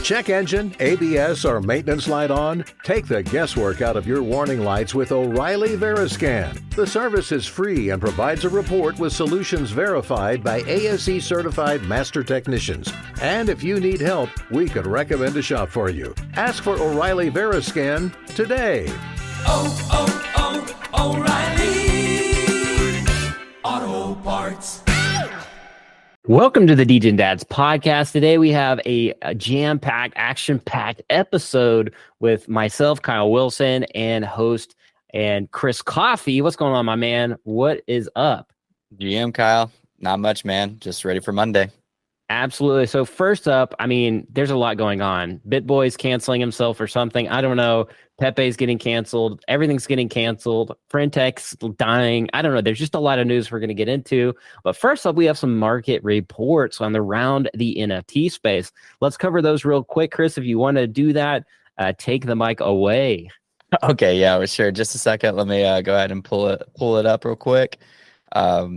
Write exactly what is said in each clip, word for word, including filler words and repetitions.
Check engine, A B S, or maintenance light on? Take the guesswork out of your warning lights with O'Reilly Veriscan. The service is free and provides a report with solutions verified by A S E certified master technicians. And if you need help, we could recommend a shop for you. Ask for O'Reilly Veriscan today. Oh, oh, oh, O'Reilly Auto Parts. Welcome to the D J and Dads podcast. Today we have a, a jam-packed, action-packed episode with myself, Kyle Wilson, and host and Chris Coffey. What's going on, my man? What is up? G M Kyle. Not much, man. Just ready for Monday. Absolutely. So first up, I mean, there's a lot going on. BitBoy's canceling himself or something. I don't know. Pepe's getting canceled. Everything's getting canceled. Frentech's dying. I don't know. There's just a lot of news we're going to get into. But first up, we have some market reports on the around the N F T space. Let's cover those real quick. Chris, if you want to do that, uh, take the mic away. Okay, yeah, well, sure. Just a second. Let me uh, go ahead and pull it pull it up real quick. Um,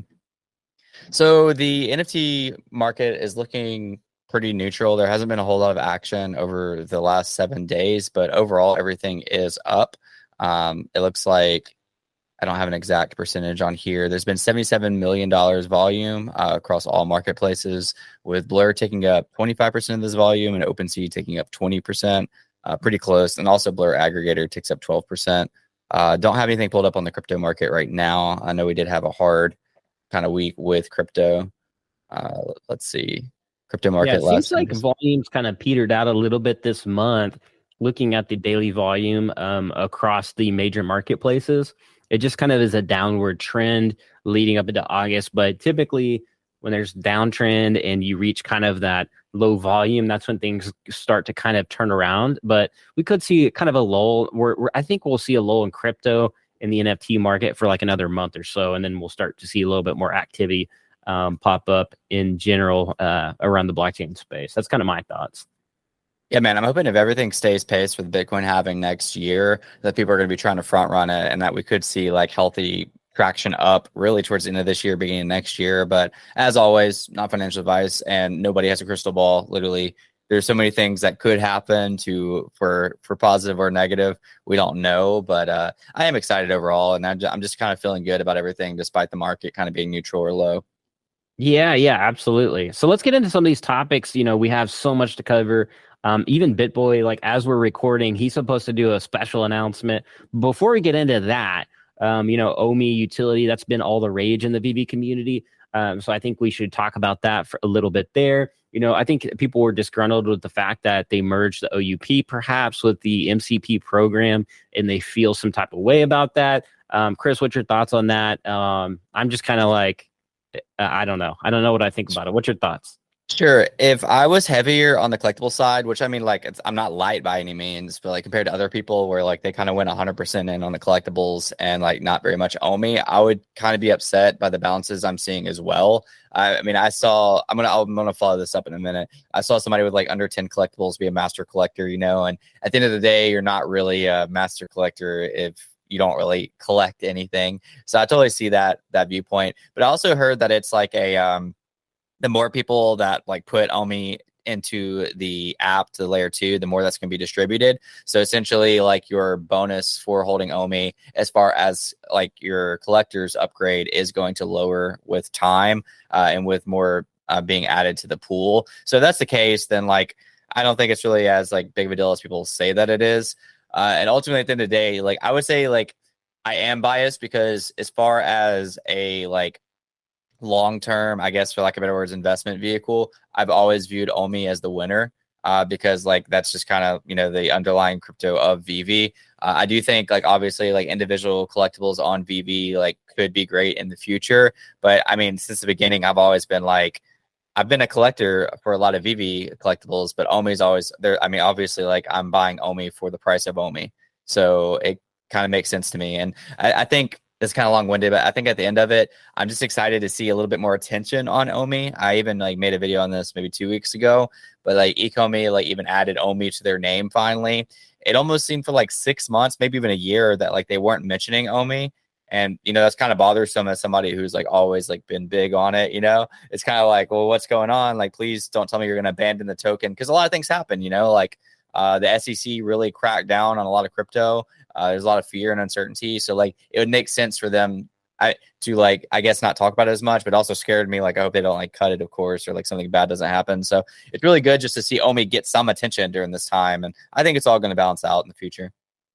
so the N F T market is looking pretty neutral. There hasn't been a whole lot of action over the last seven days, but overall everything is up. Um, it looks like, I don't have an exact percentage on here. There's been seventy-seven million dollars volume uh, across all marketplaces, with Blur taking up twenty-five percent of this volume and OpenSea taking up twenty percent, uh, pretty close. And also Blur Aggregator takes up twelve percent. Uh, don't have anything pulled up on the crypto market right now. I know we did have a hard kind of week with crypto. Uh, let's see. Crypto market. Yeah, it last seems like was- volumes kind of petered out a little bit this month. Looking at the daily volume um, across the major marketplaces, it just kind of is a downward trend leading up into August. But typically, when there's downtrend and you reach kind of that low volume, that's when things start to kind of turn around. But we could see kind of a lull. We're, we're, I think we'll see a lull in crypto in the N F T market for like another month or so, and then we'll start to see a little bit more activity Um, pop up in general uh, around the blockchain space. That's kind of my thoughts. Yeah, man, I'm hoping if everything stays pace with Bitcoin halving next year, that people are going to be trying to front run it, and that we could see like healthy traction up really towards the end of this year, beginning of next year. But as always, not financial advice, and nobody has a crystal ball. Literally, there's so many things that could happen to for for positive or negative. We don't know, but uh, I am excited overall, and I'm just, I'm just kind of feeling good about everything, despite the market kind of being neutral or low. Yeah, yeah, absolutely. So let's get into some of these topics. You know, we have so much to cover. Um, even BitBoy, like as we're recording, he's supposed to do a special announcement. Before we get into that, um, you know, O M I utility, that's been all the rage in the V V community. Um, so I think we should talk about that for a little bit there. You know, I think people were disgruntled with the fact that they merged the O U P perhaps with the M C P program, and they feel some type of way about that. Um, Chris, what's your thoughts on that? Um, I'm just kind of like, I don't know. I don't know what I think about it. What's your thoughts? Sure. If I was heavier on the collectible side, which I mean, like, it's, I'm not light by any means, but like compared to other people where like they kind of went one hundred percent in on the collectibles and like not very much O M I, I would kind of be upset by the balances I'm seeing as well. I, I mean, I saw, I'm going to, I'm going to follow this up in a minute. I saw somebody with like under ten collectibles be a master collector, you know, and at the end of the day, you're not really a master collector if you don't really collect anything. So I totally see that, that viewpoint, but I also heard that it's like a, um, the more people that like put O M I into the app to layer two, the more that's going to be distributed. So essentially like your bonus for holding O M I as far as like your collector's upgrade is going to lower with time uh, and with more uh, being added to the pool. So if that's the case, then like, I don't think it's really as like big of a deal as people say that it is. Uh, and ultimately at the end of the day, like I would say like I am biased because as far as a like long-term, I guess for lack of better words, investment vehicle, I've always viewed O M I as the winner uh, because like that's just kind of, you know, the underlying crypto of V V. Uh, I do think like obviously like individual collectibles on V V like could be great in the future. But I mean, since the beginning, I've always been like, I've been a collector for a lot of V V collectibles, but O M I is always there. I mean, obviously like I'm buying O M I for the price of O M I. So it kind of makes sense to me. And I, I think it's kind of long-winded, but I think at the end of it, I'm just excited to see a little bit more attention on O M I. I even like made a video on this maybe two weeks ago, but like Ecomi like even added O M I to their name finally. It almost seemed for like six months, maybe even a year, that like they weren't mentioning O M I. And, you know, that's kind of bothersome as somebody who's like always like been big on it. You know, it's kind of like, well, what's going on? Like, please don't tell me you're going to abandon the token, because a lot of things happen, you know, like uh, the S E C really cracked down on a lot of crypto. Uh, there's a lot of fear and uncertainty. So like it would make sense for them I, to like, I guess, not talk about it as much, but also scared me. Like, I hope they don't like cut it, of course, or like something bad doesn't happen. So it's really good just to see Omi get some attention during this time. And I think it's all going to balance out in the future.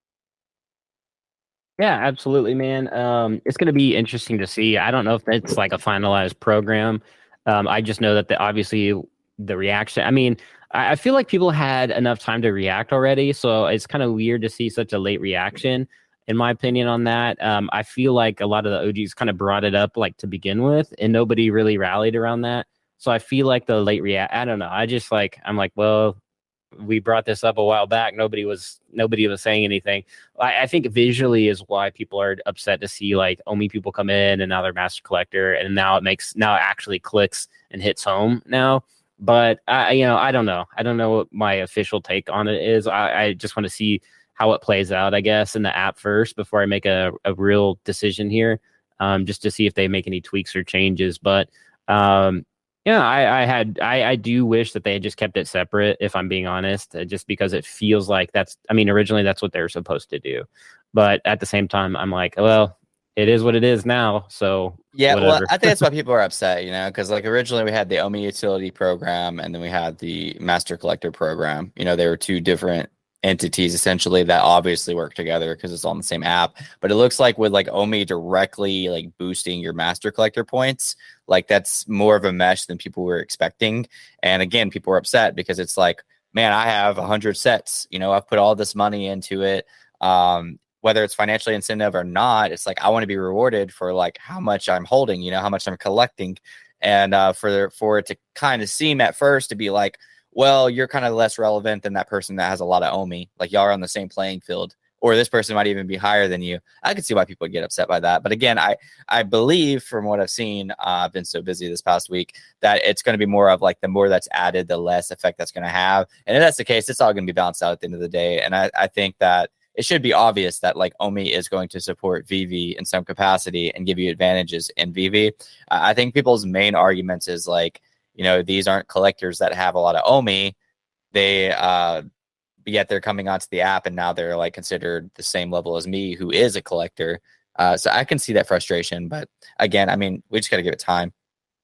Yeah, absolutely, man. Um, it's going to be interesting to see. I don't know if it's like a finalized program. Um, I just know that the, obviously the reaction, I mean, I, I feel like people had enough time to react already. So it's kind of weird to see such a late reaction, in my opinion, on that. Um, I feel like a lot of the O Gs kind of brought it up like to begin with, and nobody really rallied around that. So I feel like the late react, I don't know. I just like, I'm like, well, we brought this up a while back. Nobody was, nobody was saying anything. I, I think visually is why people are upset to see like Omi people come in and now they're master collector. And now it makes, now it actually clicks and hits home now. But I, you know, I don't know. I don't know what my official take on it is. I, I just want to see how it plays out, I guess, in the app first before I make a, a real decision here, um, just to see if they make any tweaks or changes. But um, yeah, I, I had I, I do wish that they had just kept it separate, if I'm being honest, uh, just because it feels like that's, I mean, originally that's what they were supposed to do. But at the same time, I'm like, well, it is what it is now. So yeah, whatever. well, I think that's why people are upset, you know, because like originally we had the Omi utility program and then we had the master collector program. You know, they were two different entities essentially that obviously work together because it's on the same app. But it looks like with like Omi directly like boosting your master collector points, like that's more of a mesh than people were expecting. And again, people were upset because it's like, man, I have a hundred sets, you know, I've put all this money into it. Um, whether it's financially incentive or not, it's like, I want to be rewarded for like how much I'm holding, you know, how much I'm collecting. And uh, for, for it to kind of seem at first to be like, well, you're kind of less relevant than that person that has a lot of Omi. Like y'all are on the same playing field, or this person might even be higher than you. I can see why people get upset by that. But again, I, I believe from what I've seen, uh, I've been so busy this past week, that it's going to be more of like the more that's added, the less effect that's going to have. And if that's the case, it's all going to be balanced out at the end of the day. And I, I think that it should be obvious that like Omi is going to support V V in some capacity and give you advantages in V V. Uh, I think people's main arguments is like, you know, these aren't collectors that have a lot of Omi. They, uh, yet they're coming onto the app and now they're like considered the same level as me, who is a collector. Uh, so I can see that frustration, but again, I mean, we just got to give it time.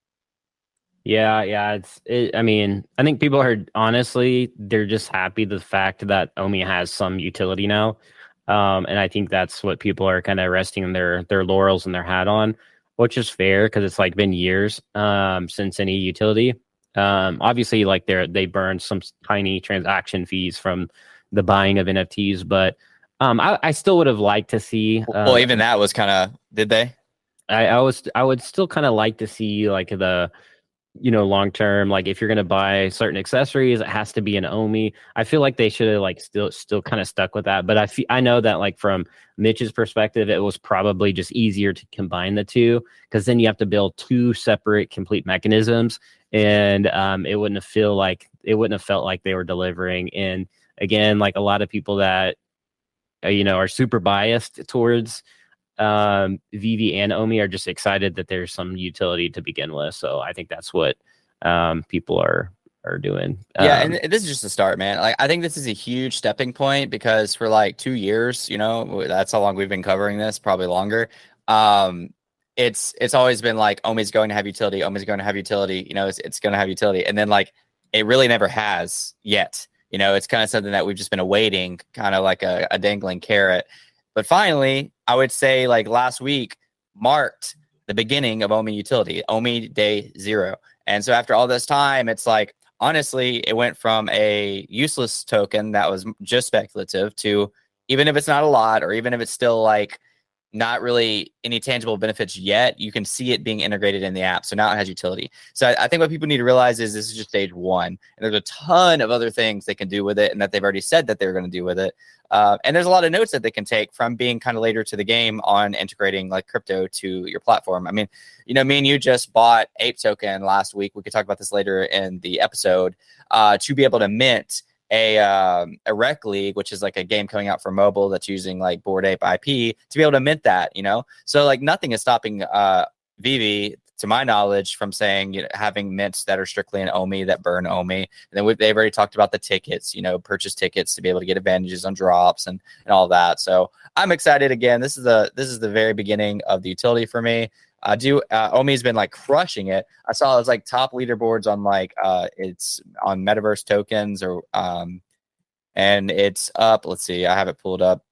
Yeah, yeah. It's, it, I mean, I think people are honestly, they're just happy the fact that Omi has some utility now. Um, and I think that's what people are kind of resting their, their laurels and their hat on, which is fair because it's like been years um, since any utility. Um, obviously, like they they burned some tiny transaction fees from the buying of N F Ts, but um, I, I still would have liked to see. Uh, well, even that was kind of, did they? I, I was I would still kind of like to see like the, you know, long term, like if you're gonna buy certain accessories, it has to be an Omi. I feel like they should have like still still kind of stuck with that. But I feel, I know that like from Mitch's perspective, it was probably just easier to combine the two because then you have to build two separate complete mechanisms, and um, it wouldn't have feel like it wouldn't have felt like they were delivering. And again, like a lot of people that uh, you know are super biased towards um V V and Omi are just excited that there's some utility to begin with. So I think that's what um people are are doing. Yeah, um, and this is just the start, man. Like I think this is a huge stepping point because for like two years, you know, that's how long we've been covering this, probably longer. Um it's it's always been like Omi's going to have utility, Omi's going to have utility, you know, it's it's going to have utility. And then like it really never has yet. You know, it's kind of something that we've just been awaiting, kind of like a, a dangling carrot. But finally, I would say like last week marked the beginning of Omi utility, Omi day zero. And so after all this time, it's like, honestly, it went from a useless token that was just speculative to, even if it's not a lot, or even if it's still like not really any tangible benefits yet, you can see it being integrated in the app. So now it has utility. So I, I think what people need to realize is this is just stage one. And there's a ton of other things they can do with it and that they've already said that they're going to do with it. Uh, and there's a lot of notes that they can take from being kind of later to the game on integrating like crypto to your platform. I mean, you know, me and you just bought Ape Token last week. We could talk about this later in the episode uh, to be able to mint a um, a rec league, which is like a game coming out for mobile that's using like Bored Ape I P to be able to mint that, you know? So like nothing is stopping uh, Vivi, to my knowledge, from saying, you know, having mints that are strictly in O M I that burn O M I. And then we've, they've already talked about the tickets, you know, purchase tickets to be able to get advantages on drops and, and all that. So I'm excited again. This is the, this is the very beginning of the utility for me. I do. Uh, O M I has been like crushing it. I saw it was like top leaderboards on like uh, it's on Metaverse tokens or um, and it's up. Let's see. I have it pulled up.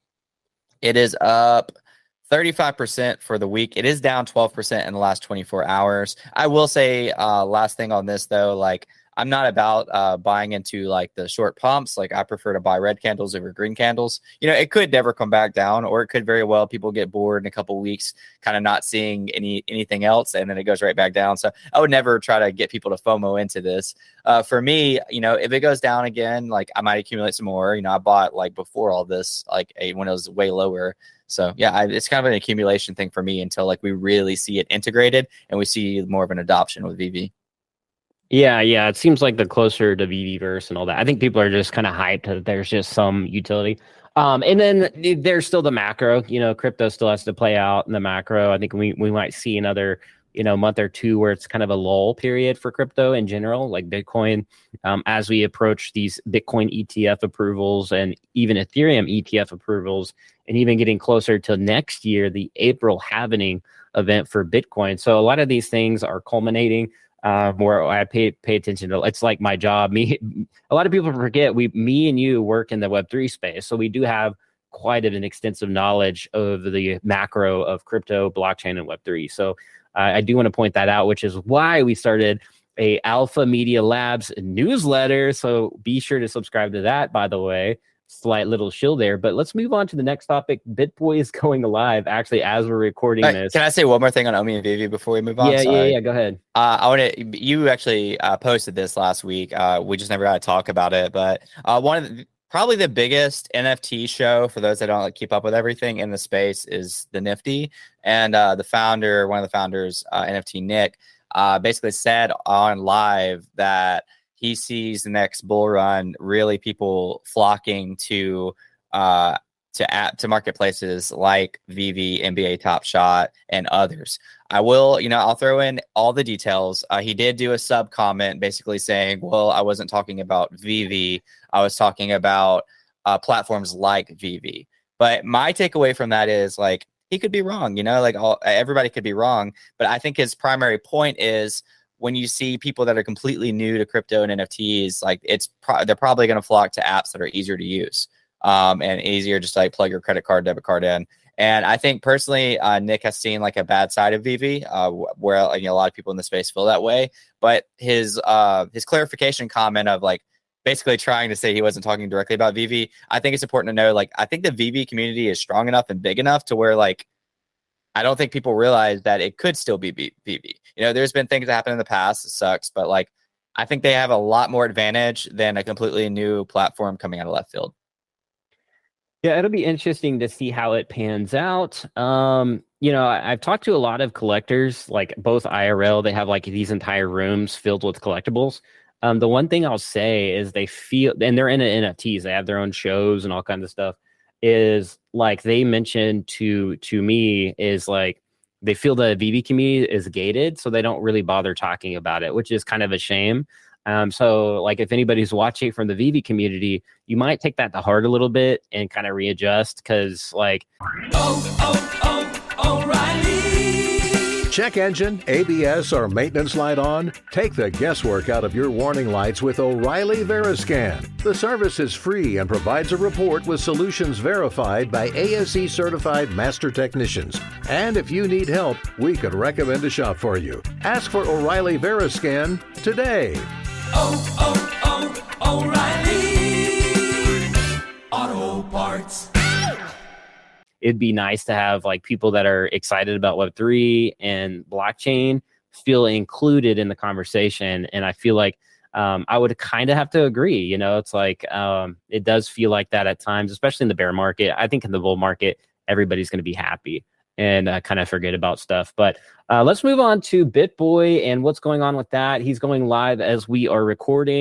It is up thirty-five percent for the week. It is down twelve percent in the last twenty-four hours. I will say, uh, last thing on this though, like I'm not about uh, buying into like the short pumps. Like I prefer to buy red candles over green candles. You know, it could never come back down, or it could very well people get bored in a couple weeks, kind of not seeing any anything else, and then it goes right back down. So I would never try to get people to FOMO into this. Uh, for me, you know, if it goes down again, like I might accumulate some more. You know, I bought like before all this, like a, when it was way lower. So yeah, I, it's kind of an accumulation thing for me until like we really see it integrated and we see more of an adoption with Vivi. Yeah, yeah. It seems like the closer to Viviverse and all that, I think people are just kind of hyped that there's just some utility. Um, and then there's still the macro. You know, crypto still has to play out in the macro. I think we we might see another, you know, month or two where it's kind of a lull period for crypto in general, like Bitcoin, um, as we approach these Bitcoin E T F approvals and even Ethereum E T F approvals, and even getting closer to next year, the April halvening event for Bitcoin. So a lot of these things are culminating. Uh, where I pay pay attention to. It's like my job. Me, a lot of people forget we, me and you work in the Web three space, so we do have quite an extensive knowledge of the macro of crypto, blockchain, and Web three. So uh, I do want to point that out, which is why we started a Alpha Media Labs newsletter. So be sure to subscribe to that. By the way, slight little shill there, but let's move on to the next topic. BitBoy is going live actually as we're recording uh, this. Can I say one more thing on O M I and Vivi before we move on? Yeah, Sorry. yeah, yeah. Go ahead. Uh, I want to. You actually uh, posted this last week. Uh, we just never got to talk about it, but uh, one of the, probably the biggest N F T show for those that don't like, keep up with everything in the space is the Nifty, and uh, the founder, one of the founders, uh, N F T Nick, uh, basically said on live that he sees the next bull run really people flocking to uh, to app to marketplaces like Vivi, N B A Top Shot, and others. I will, you know, I'll throw in all the details. Uh, he did do a sub comment basically saying, well, I wasn't talking about Vivi. I was talking about uh, platforms like Vivi. But my takeaway from that is like, he could be wrong, you know, like all, everybody could be wrong. But I think his primary point is when you see people that are completely new to crypto and N F Ts, like it's pro- they're probably going to flock to apps that are easier to use um, and easier just to like plug your credit card, debit card in. And I think personally, uh, Nick has seen like a bad side of Vivi, uh, where you know, a lot of people in the space feel that way. But his uh, his clarification comment of like basically trying to say he wasn't talking directly about Vivi, I think it's important to know. Like, I think the Vivi community is strong enough and big enough to where like I don't think people realize that it could still be Vivi. You know, there's been things that happened in the past. It sucks, but like I think they have a lot more advantage than a completely new platform coming out of left field. Yeah, it'll be interesting to see how it pans out. Um, you know, I, I've talked to a lot of collectors, like both I R L, they have like these entire rooms filled with collectibles. Um, the one thing I'll say is they feel, and they're in N F Ts, they have their own shows and all kinds of stuff, is like they mentioned to to me is like they feel the Vivi community is gated, so they don't really bother talking about it, which is kind of a shame. Um, so like if anybody's watching from the Vivi community, you might take that to heart a little bit and kind of readjust because like Oh, oh, oh, O'Reilly. Check engine, A B S, or maintenance light on? Take the guesswork out of your warning lights with O'Reilly Veriscan. The service is free and provides a report with solutions verified by A S E certified master technicians. And if you need help, we could recommend a shop for you. Ask for O'Reilly Veriscan today. Oh, oh, oh, O'Reilly Auto Parts. it'd be nice to have like people that are excited about Web three and blockchain feel included in the conversation. And I feel like um, I would kind of have to agree. You know, it's like um, it does feel like that at times, especially in the bear market. I think in the bull market, everybody's going to be happy and uh, kind of forget about stuff. But uh, let's move on to BitBoy and what's going on with that. He's going live as we are recording.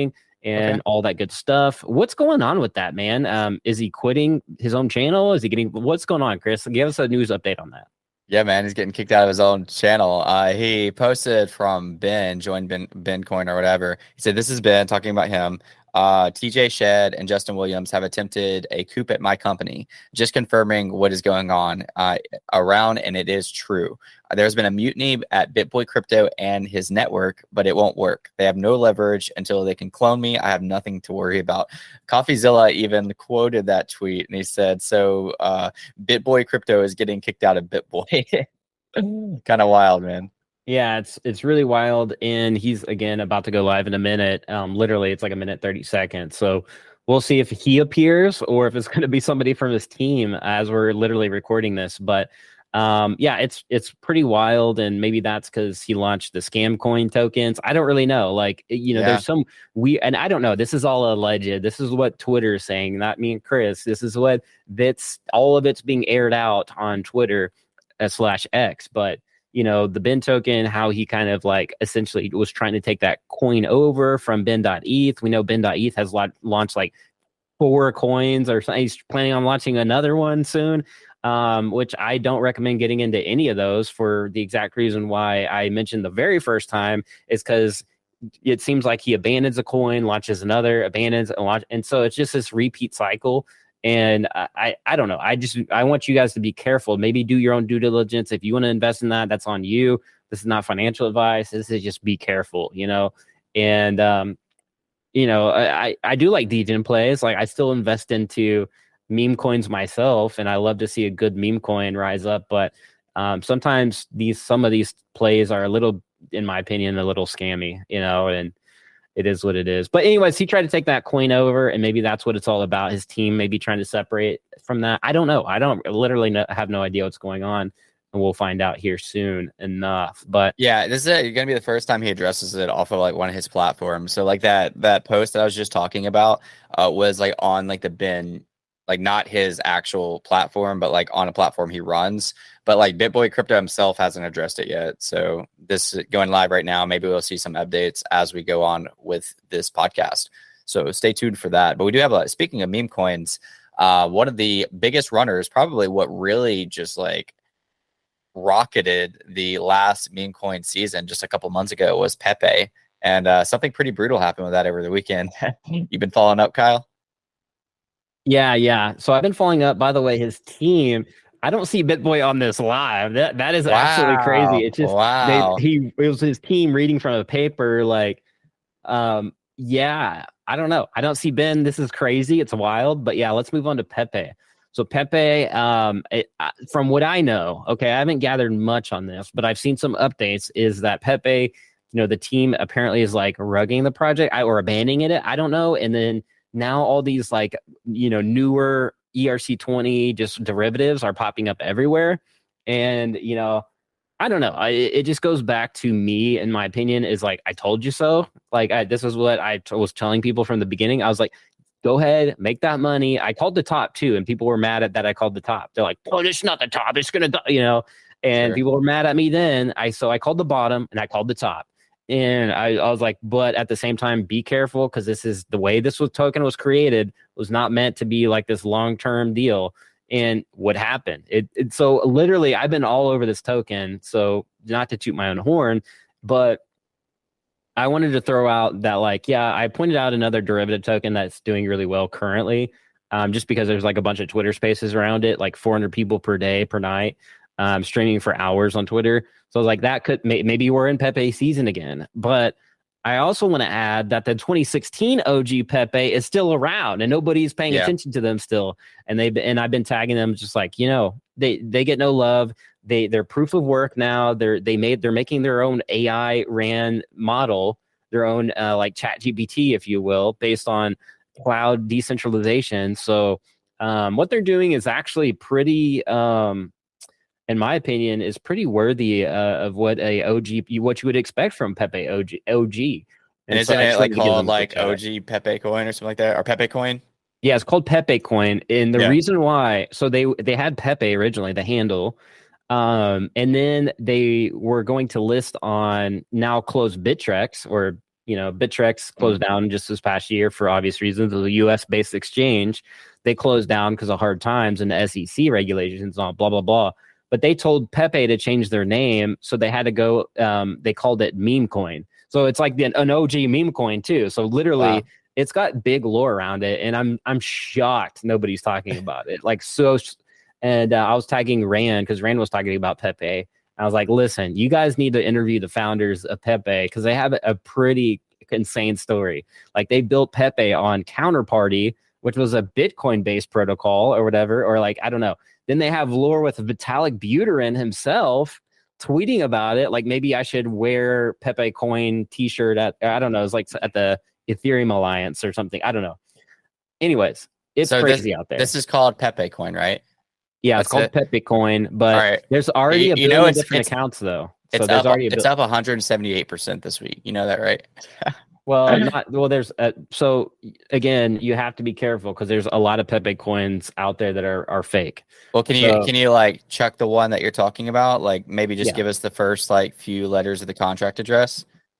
and Okay. all that good stuff. What's going on with that, man? Um, is he quitting his own channel? Is he getting, what's going on, Chris? Give us a news update on that. Yeah, man, he's getting kicked out of his own channel. Uh, he posted from Ben, join Ben, Bencoin or whatever. He said, "This is Ben talking about him. Uh, T J Shed and Justin Williams have attempted a coup at my company, just confirming what is going on uh, around, and it is true. There's been a mutiny at BitBoy Crypto and his network, but it won't work. They have no leverage until they can clone me. I have nothing to worry about." CoffeeZilla even quoted that tweet, and he said, "So uh, BitBoy Crypto is getting kicked out of BitBoy." Kind of wild, man. Yeah, it's it's really wild, and he's again about to go live in a minute. Um, literally, it's like a minute thirty seconds. So we'll see if he appears or if it's going to be somebody from his team as we're literally recording this. But um, yeah, it's it's pretty wild, and maybe that's because he launched the scam coin tokens. I don't really know. Like you know, Yeah. there's some we and I don't know. This is all alleged. This is what Twitter is saying, not me and Chris. This is what that's all of it's being aired out on Twitter uh, slash X, but. You know, the Ben token, how he kind of like essentially was trying to take that coin over from Ben dot E T H. We know Ben dot E T H has la- launched like four coins or something. He's planning on launching another one soon, um, which I don't recommend getting into any of those for the exact reason why I mentioned the very first time is because it seems like he abandons a coin, launches another, abandons, and launch. And so it's just this repeat cycle. And I, I don't know. I just I want you guys to be careful. Maybe do your own due diligence. If you want to invest in that, that's on you. This is not financial advice. This is just be careful, you know. And um, you know, I I do like degen plays. Like I still invest into meme coins myself, and I love to see a good meme coin rise up. But um, sometimes these some of these plays are a little, in my opinion, a little scammy, you know, and. It is what it is. But anyways, he tried to take that coin over, and maybe that's what it's all about. His team maybe trying to separate from that. I don't know. I don't literally know, have no idea what's going on, and we'll find out here soon enough. But yeah, this is going to be the first time he addresses it off of like one of his platforms. So like that that post that I was just talking about uh, was like on like the Ben, like not his actual platform, but like on a platform he runs. But like BitBoy Crypto himself hasn't addressed it yet. So this is going live right now. Maybe we'll see some updates as we go on with this podcast. So stay tuned for that. But we do have a, speaking of meme coins, uh, one of the biggest runners, probably what really just like rocketed the last meme coin season just a couple months ago was Pepe. And uh, something pretty brutal happened with that over the weekend. You've been following up, Kyle? yeah, yeah. So I've been following up, by the way, his team. I don't see BitBoy on this live. That that is Wow. absolutely crazy. It's just Wow. they, he it was his team reading from a paper. Like, um, yeah, I don't know. I don't see Ben. This is crazy. It's wild. But yeah, let's move on to Pepe. So Pepe, um, it, uh, from what I know, okay, I haven't gathered much on this, but I've seen some updates. Is that Pepe? You know, the team apparently is like rugging the project or abandoning it. I don't know. And then now all these like you know newer E R C twenty just derivatives are popping up everywhere. And, you know, I don't know. I, it just goes back to me, in my opinion, is like, I told you so. Like, I, this is what I t- was telling people from the beginning. I was like, go ahead, make that money. I called the top too. And people were mad at that I called the top. They're like, oh, it's not the top. It's going to, you know, and Sure. people were mad at me then. I So I called the bottom and I called the top. And I, I was like, but at the same time, be careful, because this is the way this was token was created was not meant to be like this long-term deal. And what happened? It, it so literally, I've been all over this token. So not to toot my own horn, but I wanted to throw out that, like, yeah, I pointed out another derivative token that's doing really well currently, um, just because there's like a bunch of Twitter spaces around it, like four hundred people per day, per night. Um, streaming for hours on Twitter. So I was like, that could may- maybe we're in Pepe season again. But I also want to add that the twenty sixteen O G Pepe is still around, and nobody's paying Yeah. attention to them still. And they and I've been tagging them, just like, you know, they they get no love. They they're proof of work now. They're they made they're making their own A I ran model, their own uh, like Chat G P T, if you will, based on cloud decentralization. So um, what they're doing is actually pretty. Um, in my opinion, is pretty worthy uh, of what a O G, what you would expect from Pepe O G. O G. And, And so isn't I it just like wanted to give them called a quick like shout out. O G Pepe coin or something like that, or Pepe coin? Yeah, it's called Pepe Coin, and the Yeah. reason why, so they they had Pepe originally, the handle, um, and then they were going to list on now closed Bittrex or you know, Bittrex closed mm-hmm. down just this past year for obvious reasons. It was a U S based exchange. They closed down because of hard times and the S E C regulations and all blah, blah, blah. But they told Pepe to change their name. So they had to go, um, they called it Meme Coin. So it's like the, an O G meme coin too. So literally wow. it's got big lore around it. And I'm, I'm shocked nobody's talking about it. Like, so, and uh, I was tagging Rand because Rand was talking about Pepe. I was like, listen, you guys need to interview the founders of Pepe because they have a pretty insane story. Like they built Pepe on Counterparty, which was a Bitcoin-based protocol or whatever, or like, I don't know. Then they have lore with Vitalik Buterin himself tweeting about it. Like maybe I should wear Pepe Coin t-shirt at, I don't know, it's like at the Ethereum Alliance or something. I don't know. Anyways, it's so crazy this, out there. This is called Pepe Coin, right? Yeah, it's That's called it? Pepe Coin, but right. there's already you, a billion you know, it's, different it's, accounts though. So it's there's up, already a it's up one hundred seventy-eight percent this week. You know that, right? well, not well. There's a, so again, you have to be careful because there's a lot of Pepe coins out there that are are fake. Well, can you so, can you like chuck the one that you're talking about? Like maybe just yeah. give us the first like few letters of the contract address.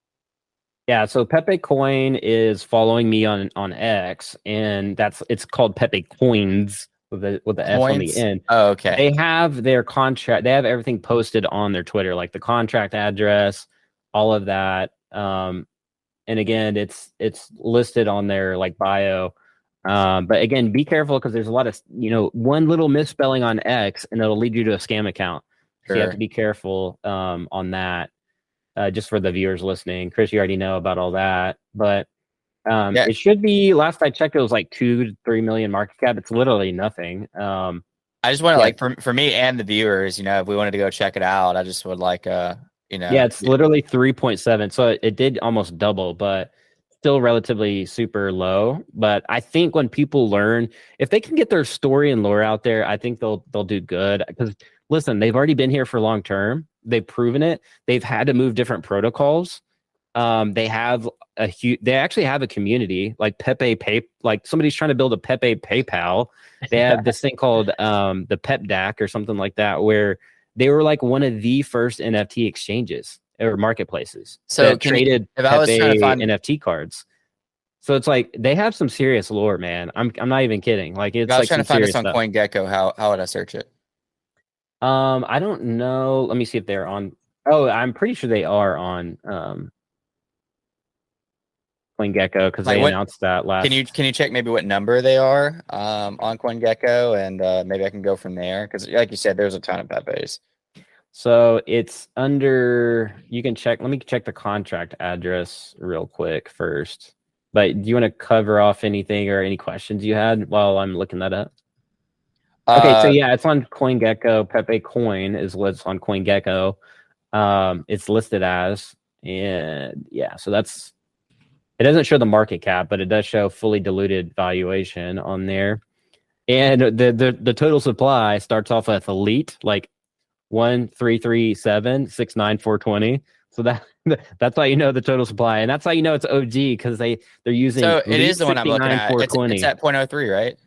Yeah, so Pepe Coin is following me on on X, and that's it's called Pepe Coins. With the with the F on the end. Oh, okay. They have their contract. They have everything posted on their Twitter, like the contract address, all of that. Um, and again, it's it's listed on their like bio. Um, but again, be careful because there's a lot of you know one little misspelling on X, and it'll lead you to a scam account. So sure. you have to be careful um, on that. Uh, just for the viewers listening, Chris, you already know about all that, but. Um, yeah. It should be, last I checked, it was like two to three million market cap. It's literally nothing. Um, I just want to yeah. like, for, for me and the viewers, you know, if we wanted to go check it out, I just would like, uh, you know. Yeah, it's literally three point seven. So it, it did almost double, but still relatively super low. But I think when people learn, if they can get their story and lore out there, I think they'll, they'll do good. Because listen, they've already been here for long term. They've proven it. They've had to move different protocols. Um, they have a huge, they actually have a community like Pepe Pay, like somebody's trying to build a Pepe PayPal. They have this thing called um, the Pep D A C or something like that, where they were like one of the first N F T exchanges or marketplaces so that traded you, if I was Pepe find... N F T cards. So it's like they have some serious lore, man. I'm I'm not even kidding. Like it's if I was like trying to find this on stuff. CoinGecko. How how would I search it? Um, I don't know. Let me see if they're on. Oh, I'm pretty sure they are on. Um, CoinGecko because like they what, announced that last. Can you can you check maybe what number they are um, on CoinGecko and uh, maybe I can go from there because like you said, there's a ton of Pepes. So it's under. You can check. Let me check the contract address real quick first. But do you want to cover off anything or any questions you had while I'm looking that up? Okay, uh, so yeah, it's on CoinGecko. Pepe Coin is what's on CoinGecko. Um, it's listed as, and yeah, so that's. It doesn't show the market cap, but it does show fully diluted valuation on there. And the the, the total supply starts off with elite, like one three three seven six nine four twenty. So that that's how you know the total supply, and that's how you know it's O G because they they're using. So it is the one I'm looking at. It's, it's at zero point zero three, right?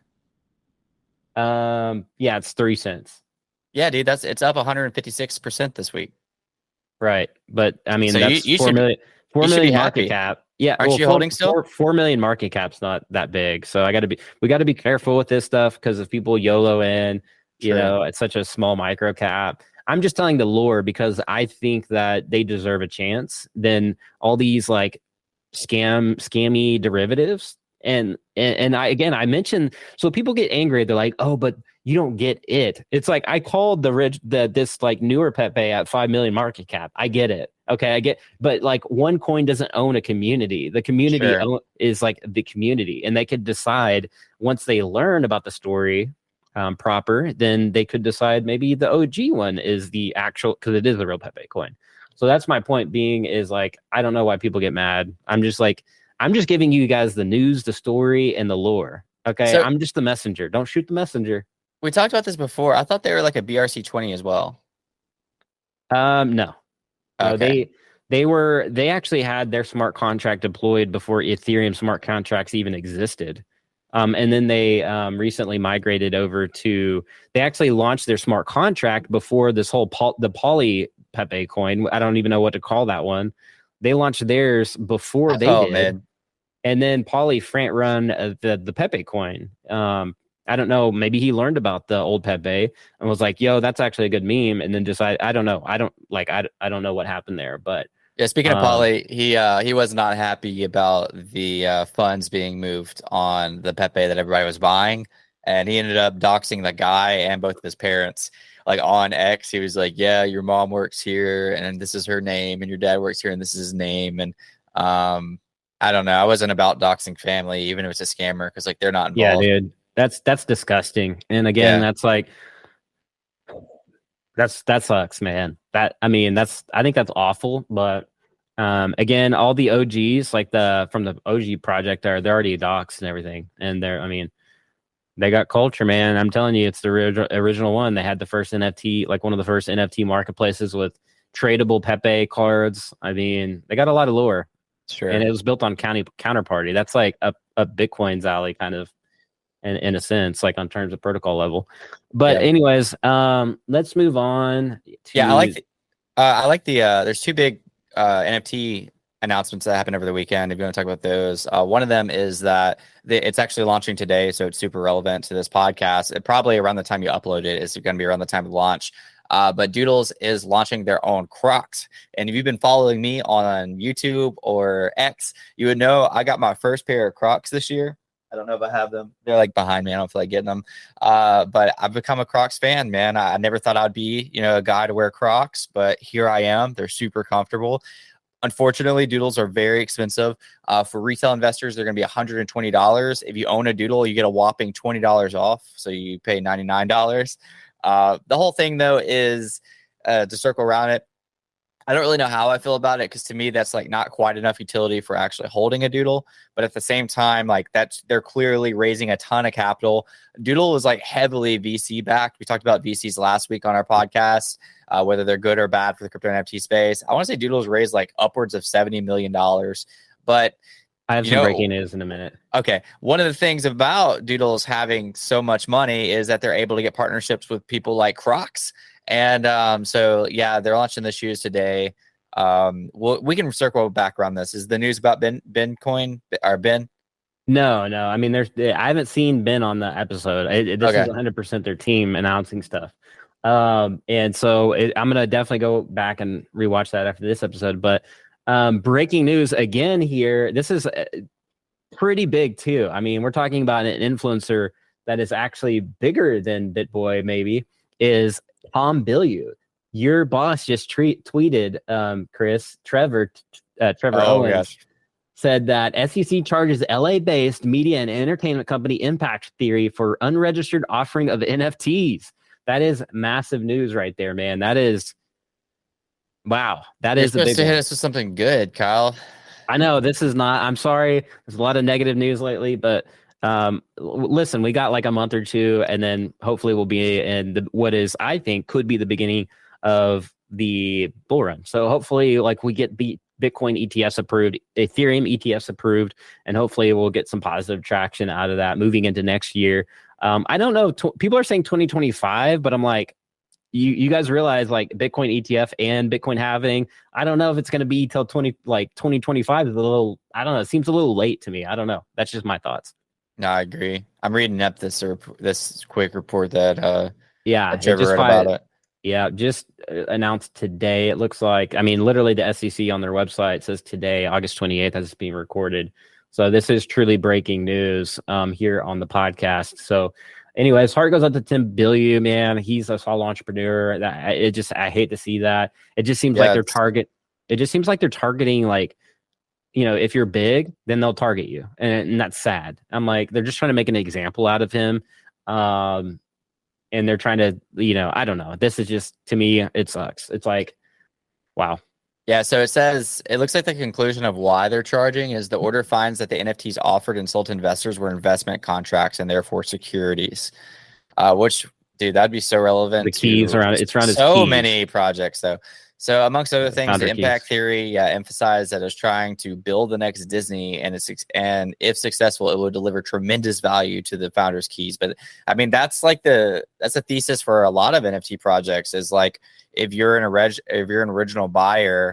Um, yeah, it's three cents. Yeah, dude, that's it's up one hundred fifty-six percent this week. Right, but I mean so that's you, you four should, million. Four you million market cap. Yeah, aren't well, you four, holding still? Four, four million market cap's not that big, so I got to be. We got to be careful with this stuff because if people YOLO in, you True. know, it's such a small micro cap. I'm just telling the lore because I think that they deserve a chance. Then all these like scam, scammy derivatives, and and, and I again I mentioned so people get angry. They're like, oh, but you don't get it. It's like I called the rich the this like newer Pepe at five million market cap. I get it. Okay, I get, but like one coin doesn't own a community. The community Sure. own, is like the community, and they could decide once they learn about the story um, proper, then they could decide maybe the O G one is the actual because it is a real Pepe coin. So that's my point being is like I don't know why people get mad. I'm just like I'm just giving you guys the news, the story, and the lore. Okay, So- I'm just the messenger. Don't shoot the messenger. We talked about this before. I thought they were like a B R C twenty as well. Um, no. No, Okay. they they were they actually had their smart contract deployed before Ethereum smart contracts even existed. Um, and then they um, recently migrated over to they actually launched their smart contract before this whole pol- the Poly Pepe coin. I don't even know what to call that one. they launched theirs before they oh did. man. And then Paulie front run uh, the the Pepe coin. Um, I don't know. Maybe he learned about the old Pepe and was like, "Yo, that's actually a good meme." And then decided, I don't know. I don't like. I, I don't know what happened there. But Yeah, speaking of um, Paulie, he uh, he was not happy about the uh, funds being moved on the Pepe that everybody was buying, and he ended up doxing the guy and both of his parents. Like on X, he was like, "Yeah, your mom works here, and this is her name, and your dad works here, and this is his name." And um, I don't know. I wasn't about doxing family, even if it's a scammer, because like they're not yeah, involved. dude, that's that's disgusting. And again, Yeah. that's like that's that sucks, man. That I mean, that's I think that's awful. But um, again, all the O Gs like the from the O G project are they're already doxed and everything, and they're I mean. They got culture, man. I'm telling you, it's the original original one. They had the first N F T, like one of the first N F T marketplaces with tradable Pepe cards. I mean, they got a lot of lore, Sure. and it was built on county counterparty. That's like a, a Bitcoin's alley, kind of, in in a sense, like on terms of protocol level. But Yeah. anyways, um, let's move on. To, Yeah, I like the, uh, I like the uh, there's two big uh, N F T announcements that happened over the weekend. If you want to talk about those, uh, one of them is that the, it's actually launching today, so it's super relevant to this podcast. It probably around the time you upload it is going to be around the time of launch. Uh, but Doodles is launching their own Crocs, and if you've been following me on YouTube or X, you would know I got my first pair of Crocs this year. I don't know if I have them. They're like behind me. I don't feel like getting them. Uh, but I've become a Crocs fan, man. I, I never thought I'd be, you know, a guy to wear Crocs, but here I am. They're super comfortable. Unfortunately, Doodles are very expensive. Uh, for retail investors, they're going to be one hundred twenty dollars. If you own a Doodle, you get a whopping twenty dollars off. So you pay ninety-nine dollars. Uh, the whole thing, though, is uh, to circle around it. I don't really know how I feel about it because to me, that's like not quite enough utility for actually holding a Doodle. But at the same time, like that's they're clearly raising a ton of capital. Doodle is like heavily V C backed. We talked about V Cs last week on our podcast, uh, whether they're good or bad for the crypto N F T space. I want to say Doodle's raised like upwards of seventy million dollars. But I have you some know, breaking news in a minute. Okay. One of the things about Doodles having so much money is that they're able to get partnerships with people like Crocs. And um, so, yeah, they're launching the shoes today. Um, we'll, we can circle back around this. Is the news about Ben, Ben Coin or Ben? No, no. I mean, there's I haven't seen Ben on the episode. It, it, this Okay. is one hundred percent their team announcing stuff. Um, and so it, I'm gonna definitely go back and rewatch that after this episode. But um, breaking news again here. This is uh, pretty big too. I mean, we're talking about an influencer that is actually bigger than BitBoy. Maybe is Tom Bilyeu. Your boss just treat, tweeted, um, Chris Trevor uh, Trevor Oh, Owens. gosh. Said that S E C charges L A-based media and entertainment company Impact Theory for unregistered offering of N F Ts. That is massive news right there, man. That is, wow. That You're is a supposed big to hit one. us with something good, Kyle. I know this is not, I'm sorry. There's a lot of negative news lately, but um, l- listen, we got like a month or two, and then hopefully we'll be in the, what is, I think, could be the beginning of the bull run. So hopefully, like, we get beat. Bitcoin E T Fs approved, Ethereum E T Fs approved, and hopefully we'll get some positive traction out of that moving into next year. Um, I don't know. Tw- people are saying twenty twenty-five, but I'm like, you you guys realize like Bitcoin E T F and Bitcoin halving. I don't know if it's going to be till twenty like twenty twenty-five is a little. I don't know. It seems a little late to me. I don't know. That's just my thoughts. No, I agree. I'm reading up this rep- this quick report that uh, Yeah, that it Trevor just wrote fi- about it. Yeah, just uh, announced today. It looks like, I mean, literally the S E C on their website says today, August twenty-eighth, as it's being recorded. So this is truly breaking news um, here on the podcast. So anyways, heart goes out to Tim Bilyeu, man. He's a solid entrepreneur. That it just, I hate to see that. It just seems Yeah, like they're it's- target. It just seems like they're targeting like, you know, if you're big, then they'll target you. And, and that's sad. I'm like, they're just trying to make an example out of him. Um, and they're trying to, you know, I don't know. This is just, to me, it sucks. It's like, wow. Yeah, so it says it looks like the conclusion of why they're charging is the order finds that the N F Ts offered and sold to investors were investment contracts and therefore securities. Uh, which, dude, that'd be so relevant. The keys to around it. It's around his so keys. many projects, though. So amongst other things, Founder the impact keys. theory yeah, emphasized that it's trying to build the next Disney, and it's and if successful, it will deliver tremendous value to the founders' keys. But I mean, that's like the that's a thesis for a lot of N F T projects. Is like if you're an reg, if you're an original buyer,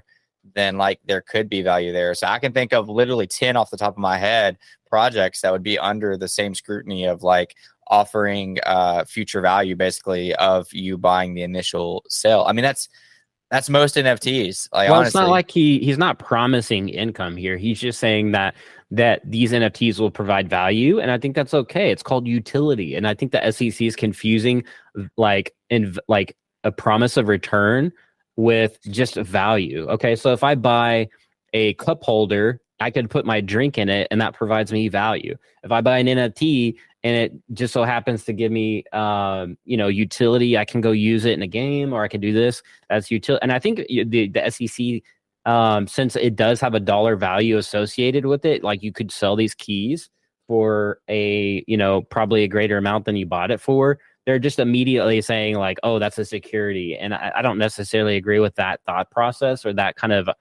then like there could be value there. So I can think of literally ten off the top of my head projects that would be under the same scrutiny of like offering uh, future value, basically, of you buying the initial sale. I mean, that's that's most N F Ts. Like, well, honestly. It's not like he he's not promising income here. He's just saying that that these N F Ts will provide value, and I think that's okay. It's called utility, and I think the S E C is confusing like in like a promise of return with just value. Okay, so if I buy a cup holder, I could put my drink in it, and that provides me value. If I buy an N F T and it just so happens to give me, um, you know, utility, I can go use it in a game, or I can do this. That's utility. And I think the the S E C, um, since it does have a dollar value associated with it, like you could sell these keys for a, you know, probably a greater amount than you bought it for. They're just immediately saying like, oh, that's a security. And I, I don't necessarily agree with that thought process or that kind of,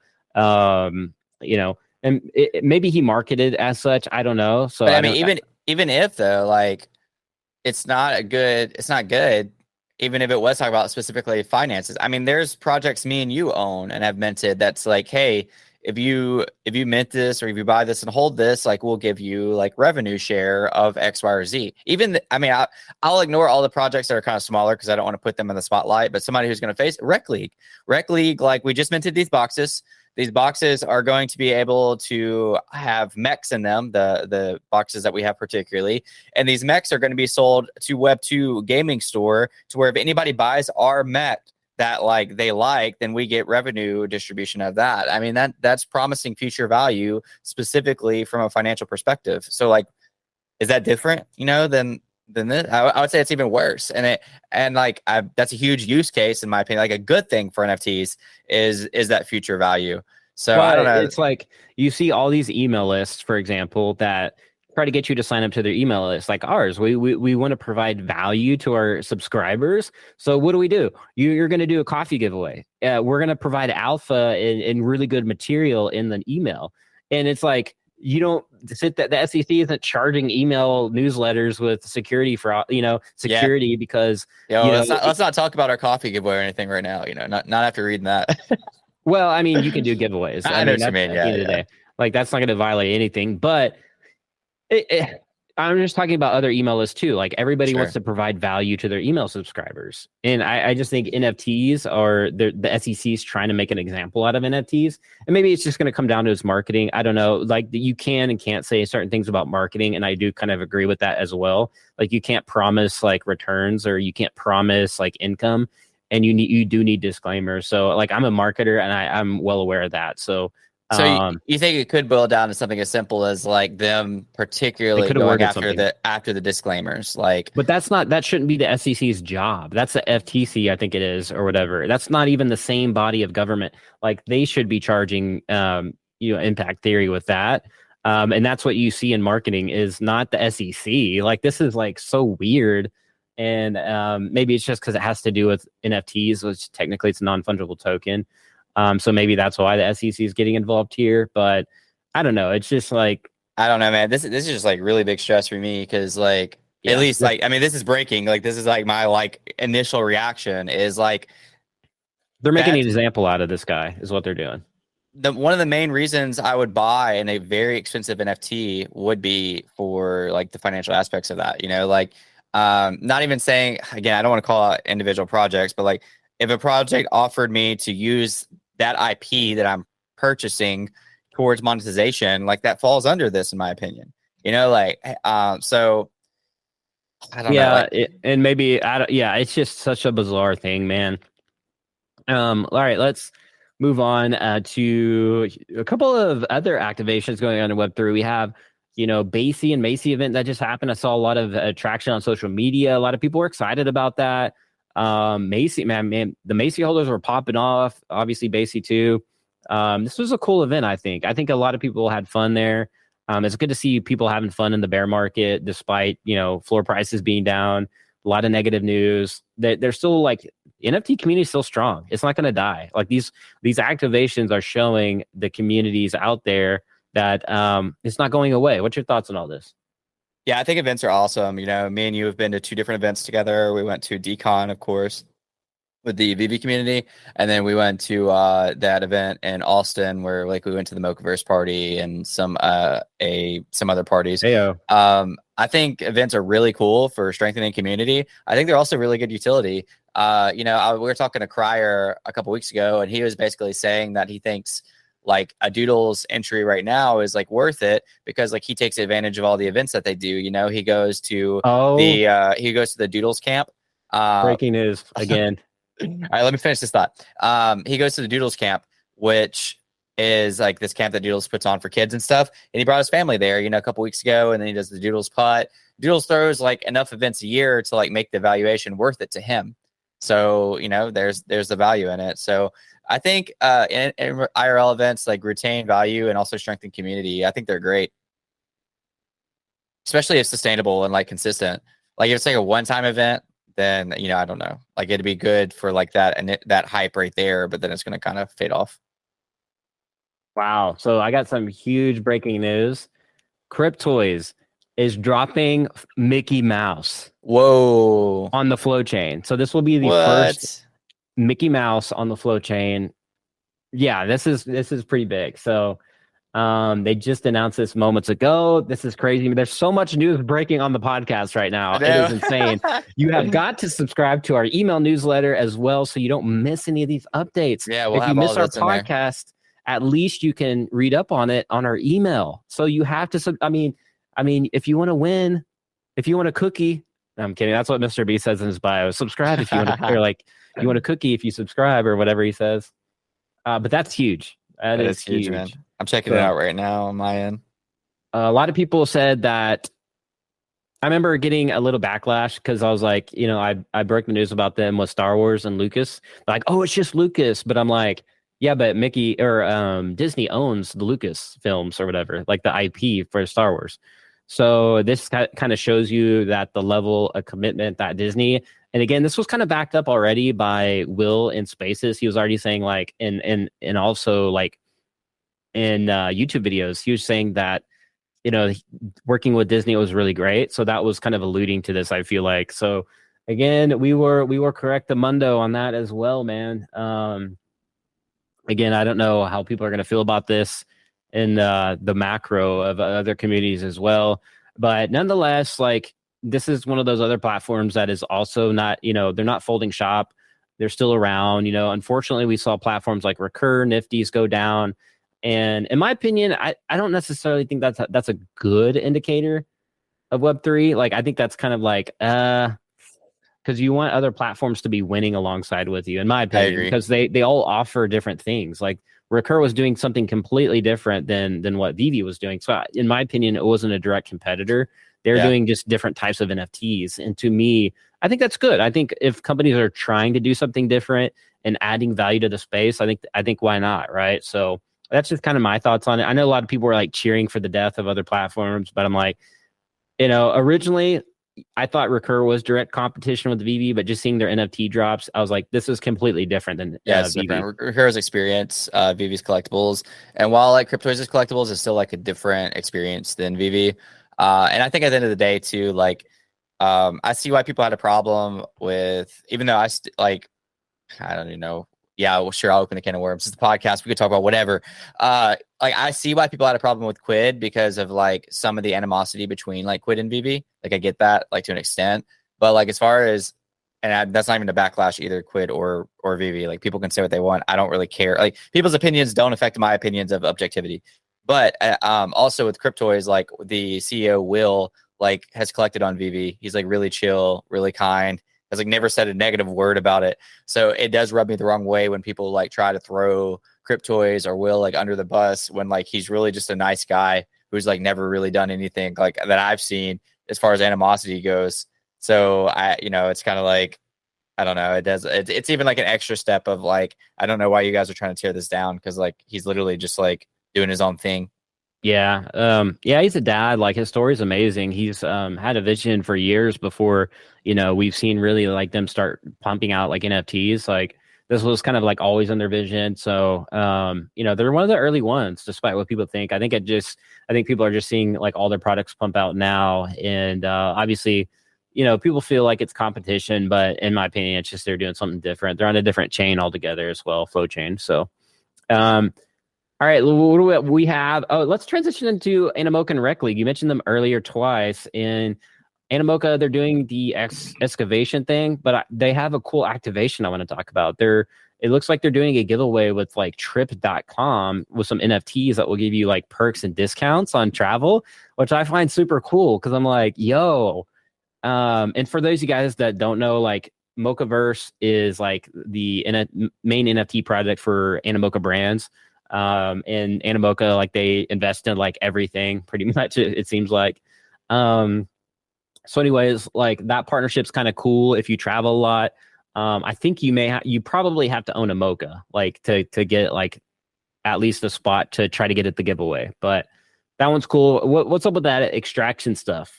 um, you know, and it, it- maybe he marketed as such. I don't know. So But I I mean, don't- even even if though, like, it's not a good, it's not good. Even if it was talking about specifically finances, I mean, there's projects me and you own and have minted that's like, hey, if you if you mint this or if you buy this and hold this, like we'll give you like revenue share of X, Y, or Z. Even the, I mean, I, I'll ignore all the projects that are kind of smaller because I don't want to put them in the spotlight. But somebody who's going to face Rec League, Rec League, like we just minted these boxes. These boxes are going to be able to have mechs in them, the, the boxes that we have particularly. And these mechs are going to be sold to Web two Gaming Store, to where if anybody buys our mech that like they like, then we get revenue distribution of that. I mean, that that's promising future value specifically from a financial perspective. So like, is that different, you know, than than this? I, I would say it's even worse. And it and like I, that's a huge use case in my opinion. Like a good thing for N F Ts is is that future value. So But I don't know. it's like you see all these email lists, for example, that try to get you to sign up to their email list, like ours. We we, we want to provide value to our subscribers. So what do we do? You, you're going to do a coffee giveaway. Uh, we're going to provide alpha and, and really good material in the email. And it's like, you don't sit that the S E C isn't charging email newsletters with security for, you know, security yeah. because, Yo, you know, let's, not, let's not talk about our coffee giveaway or anything right now. You know, not, not after reading that. Well, I mean, you can do giveaways. I, I know mean, what you mean. At Yeah, the end of the yeah. day, like that's not going to violate anything. But it, it, I'm just talking about other email lists too. Like everybody Sure. wants to provide value to their email subscribers, and I, I just think N F Ts are the the S E C is trying to make an example out of N F Ts, and maybe it's just going to come down to its marketing. I don't know. Like you can and can't say certain things about marketing, and I do kind of agree with that as well. Like you can't promise like returns, or you can't promise like income. And you need you do need disclaimers. So like I'm a marketer and I, I'm well aware of that. So So um, you, you think it could boil down to something as simple as like them particularly could've going worded after something. the after the disclaimers, like but that's not that shouldn't be the S E C's job. That's the F T C, I think it is, or whatever. That's not even the same body of government. Like they should be charging um, you know, impact theory with that. Um, and that's what you see in marketing is not the S E C. Like this is like so weird. And um, maybe it's just because it has to do with N F Ts, which technically it's a non-fungible token. Um, so maybe that's why the S E C is getting involved here. But I don't know. It's just like I don't know, man. This this is just like really big stress for me because like Yeah. at least like I mean this is breaking. Like this is like my like initial reaction is like they're making That- an example out of this guy is what they're doing. the one of the main reasons I would buy in a very expensive N F T would be for like the financial aspects of that. You know, like um, not even saying again, I don't want to call out individual projects, but like if a project offered me to use that I P that I'm purchasing towards monetization, like that falls under this, in my opinion. You know, like um, so I don't yeah, know. Like, it, and maybe I don't, yeah, it's just such a bizarre thing, man. Um, all right, let's move on uh, to a couple of other activations going on in Web three. We have, you know, Basie and Macy event that just happened. I saw a lot of uh, traction on social media. A lot of people were excited about that. Um, Macy, man, man, the Macy holders were popping off. Obviously, Basie too. Um, this was a cool event. I think. I think a lot of people had fun there. Um, it's good to see people having fun in the bear market, despite, you know, floor prices being down. A lot of negative news. They, they're still like N F T community is still strong. It's not going to die. Like these these activations are showing the communities out there that um, it's not going away. What's your thoughts on all this? yeah, I think events are awesome. You know, me and you have been to two different events together. We went to Decon, of course. with the V V community, and then we went to uh, that event in Austin where like we went to the Mochaverse party and some uh a some other parties. Heyo. Um, I think events are really cool for strengthening community. I think they're also really good utility. Uh, you know, I, we were talking to Crier a couple weeks ago, and he was basically saying that he thinks like a Doodles entry right now is like worth it because like he takes advantage of all the events that they do. You know, he goes to Oh, the uh, he goes to the Doodles camp. Uh, breaking news again. All right, let me finish this thought. Um, he goes to the Doodles camp, which is like this camp that Doodles puts on for kids and stuff. And he brought his family there, you know, a couple weeks ago. And then he does the Doodles putt. Doodles throws like enough events a year to like make the valuation worth it to him. So, you know, there's there's the value in it. So I think uh, in, in I R L events like retain value and also strengthen community. I think they're great, especially if sustainable and like consistent. Like if it's like a one-time event, then, you know, I don't know. Like it'd be good for like that and it, that hype right there, but then it's going to kind of fade off. Wow. So I got some huge breaking news. Cryptoys is dropping Mickey Mouse Whoa. on the flow chain. So this will be the What? first Mickey Mouse on the flow chain. Yeah, this is this is pretty big. So um they just announced this moments ago. This is crazy. There's so much news breaking on the podcast right now. It is insane. You have got to subscribe to our email newsletter as well so you don't miss any of these updates. Yeah, we'll if you have all miss our this in there. podcast, at least you can read up on it on our email. So you have to sub- I mean, I mean, if you want to win, if you want a cookie, no, I'm kidding. That's what Mister B says in his bio. Subscribe if you want to, or like you want a cookie if you subscribe or whatever he says. Uh, but that's huge. That, That is, is huge, huge. man. I'm checking So- it out right now on my end. a lot of people said that. I remember getting a little backlash because I was like, you know, I I broke the news about them with Star Wars and Lucas. Like, oh, it's just Lucas, but I'm like, yeah, but Mickey or um, Disney owns the Lucas films or whatever, like the I P for Star Wars. So this kind of shows you that the level of commitment that Disney, and again, this was kind of backed up already by Will in Spaces. He was already saying like, and and and also like in uh, YouTube videos, he was saying that, you know, working with Disney was really great. So that was kind of alluding to this, I feel like. So again, we were we were correct Mundo on that as well, man. Um, again, I don't know how people are going to feel about this in uh, the macro of other communities as well. But nonetheless, like this is one of those other platforms that is also not, you know, they're not folding shop. They're still around. You know, unfortunately, we saw platforms like Recur, Nifty's go down. And in my opinion, I, I don't necessarily think that's a, that's a good indicator of Web three. Like, I think that's kind of like, uh, because you want other platforms to be winning alongside with you, in my opinion, agree. because they they all offer different things. Like Recur was doing something completely different than than what Vivi was doing. So in my opinion, it wasn't a direct competitor. They're Yeah. doing just different types of N F Ts. And to me, I think that's good. I think if companies are trying to do something different and adding value to the space, I think I think why not, right? So that's just kind of my thoughts on it. I know a lot of people were like cheering for the death of other platforms, but I'm like, you know, originally I thought Recur was direct competition with Vivi, but just seeing their N F T drops, I was like, this is completely different than Yeah, uh, it's Vivi. different. Recur's experience, uh, Vivi's collectibles, and while like Cryptoys' collectibles is still like a different experience than Vivi, uh, and I think at the end of the day too, like, um, I see why people had a problem with, even though I st- like, I don't even know. Yeah, well, sure, I'll open the can of worms. It's the podcast. We could talk about whatever. Uh, like I see why people had a problem with Quid because of like some of the animosity between like Quid and Vivi. Like I get that, like to an extent, but like as far as, and I, that's not even a backlash either Quid or or Vivi. Like people can say what they want. I don't really care. Like people's opinions don't affect my opinions of objectivity. But uh, um, also with Cryptoys, like the C E O Will like has collected on Vivi. He's like really chill, really kind. Has like never said a negative word about it. So it does rub me the wrong way when people like try to throw Cryptoys or Will like under the bus when like he's really just a nice guy who's like never really done anything like that I've seen as far as animosity goes. So I, you know, it's kind of like, I don't know. It does. It, it's even like an extra step of like, I don't know why you guys are trying to tear this down. Cause like, he's literally just like doing his own thing. Yeah. Um, yeah, he's a dad. Like his story's amazing. He's um, had a vision for years before, you know, we've seen really like them start pumping out like N F Ts. Like this was kind of like always in their vision. So, um, you know, they're one of the early ones, despite what people think. I think it just, I think people are just seeing like all their products pump out now. And uh, obviously, you know, people feel like it's competition, but in my opinion, it's just they're doing something different. They're on a different chain altogether as well, flow chain. So, um, all right, what do we we have? Oh, let's transition into Animoca and Rec League. You mentioned them earlier twice. In Animoca, they're doing the ex- excavation thing, but I, they have a cool activation I want to talk about. They're It looks like they're doing a giveaway with like trip dot com with some N F Ts that will give you like perks and discounts on travel, which I find super cool because I'm like, yo. Um, and for those of you guys that don't know, like Mochaverse is like the N- main N F T project for Animoca brands. Um, and Animoca, like they invest in like everything pretty much, it, it seems like. Um, so anyways, like that partnership's kind of cool if you travel a lot. Um, I think you may ha- you probably have to own a Mocha like to to get like at least a spot to try to get at the giveaway. But that one's cool. What, what's up with that extraction stuff?